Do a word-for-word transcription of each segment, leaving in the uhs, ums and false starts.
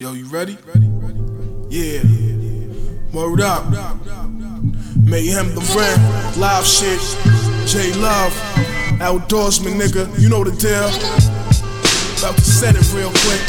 Yo, you ready? Yeah. Word up. Mayhem the Ram. Live shit. J Love. Outdoorsman, nigga. You know the deal. About to set it real quick.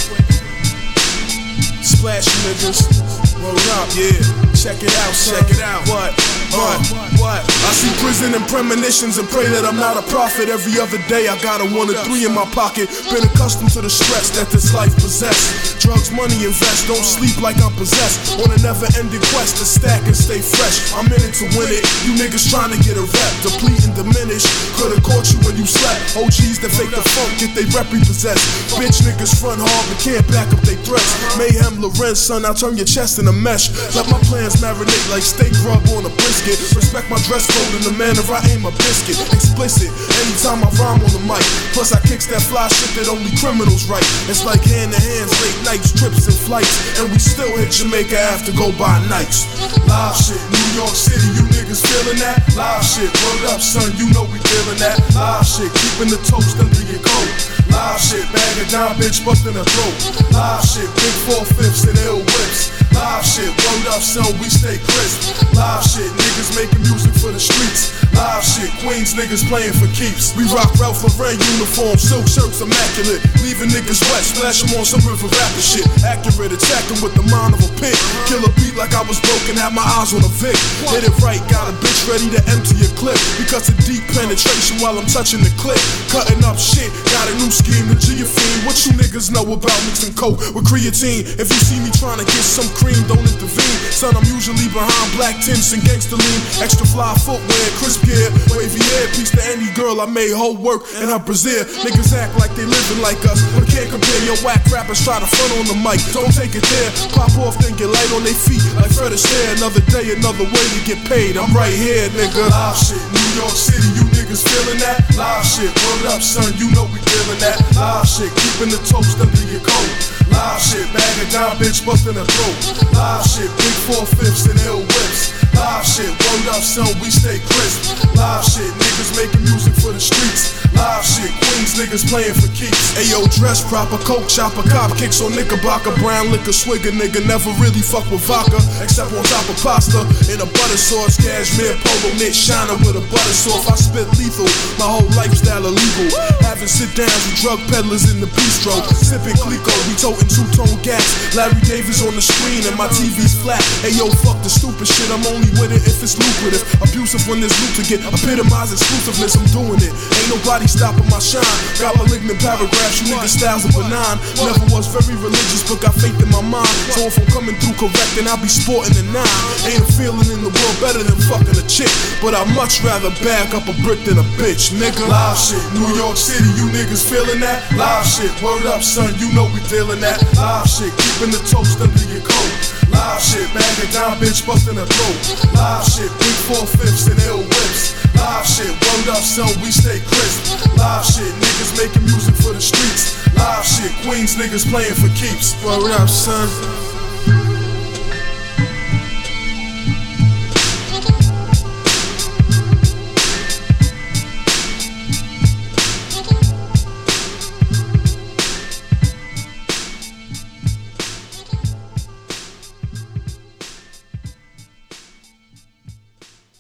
Splash niggas. Word up, yeah. Check it out, check it out. What? What? What? I see prison and premonitions and pray that I'm not a prophet. Every other day I got a one or three in my pocket. Been accustomed to the stress that this life possess. Drugs, money, invest. Don't sleep like I'm possessed. On a never-ending quest to stack and stay fresh. I'm in it to win it. You niggas trying to get a rep, deplete and diminish. Could've caught you when you slept. O Gs that fake the funk get they rep repossessed. Bitch niggas front hard but can't back up they threats. Mayhem Lorenz, son, I'll turn your chest in a mesh. Let my plans marinate like steak rub on a brisket. Respect my dress code in the manner I aim a biscuit. Explicit, anytime I rhyme on the mic. Plus I kicks that fly shit that only criminals write. It's like hand to hands, late nights, trips and flights. And we still hit Jamaica after go by nights. Live shit, New York City, you niggas feeling that? Live shit, word up son, you know we feeling that. Live shit, keeping the toast under your coat. Live shit, bag a dime bitch busting her throat. Live shit, big four fifths and ill whips. Live shit, word up son, we stay crisp. Live shit, niggas making music for the streets. Live shit, Queens niggas playing for keeps. We rock Ralph Lauren uniforms, silk shirts immaculate. Leaving niggas wet, splash them on some river rapper shit. Accurate, attacking with the mind of a pig. Kill a beat like I was broken, had my eyes on a Vic. Hit it right, got a bitch ready to empty your clip. Because of deep penetration while I'm touching the clip. Cutting up shit, got a new scheme, the G fiend. What you niggas know about mixing coke with creatine? If you see me trying to get some cream, don't intervene. Son, I'm usually behind black tints and gangster lean. Extra fly footwear, crisp gear, wavy hair. Piece to any girl I made whole work in her brassiere. Niggas act like they living like us, but can't compare. Your whack rappers try to front on the mic. Don't take it there. Pop off, then get light on their feet like Fred Astaire. Another day, another way to get paid. I'm right here, nigga. Live shit, New York City, you niggas feeling that? Live shit, word up, son, you know we feeling that. Live shit, keeping the toast under your coat. Live shit, bag a dime bitch busting her throat. Live shit, big four fifths and ill whips. Live shit, word up, son, we stay crisp. Live shit, niggas making music for the streets. Live shit, Queens niggas playing for keeps. Ayo, dress proper, coke chopper, cop kicks on Knickerbocker, brown liquor swigger, nigga never really fuck with vodka, except on top of pasta. In a butter sauce, cashmere polo knit shiner with a butter sauce. I spit lethal, my whole lifestyle illegal. Having sit downs with drug peddlers in the bistro, sipping Clico, we toting two-tone gas. Larry Davis on the screen and my T V's flat. Ayo, fuck the stupid shit, I'm only with it if it's lucrative. Abusive when there's loot to get, epitomize exclusiveness, I'm doing it. Ain't nobody stopping my shine. Got malignant paragraphs, you niggas styles are benign. Never was very religious, but got faith in my mind. So if I'm coming through correct, then I'll be sporting a nine. Ain't a feeling in the world better than fucking a chick, but I'd much rather back up a brick than a bitch, nigga. Live shit, New York City, you niggas feeling that? Live shit, word up son, you know we dealing that. Live shit, keeping the toast under your coat. Live shit, bag a dime bitch busting her throat. Live shit, big four fifths and ill whips. Live shit, word up son, we stay crisp. Live shit, niggas making music for the streets. Live shit, Queens niggas playing for keeps. Word up son.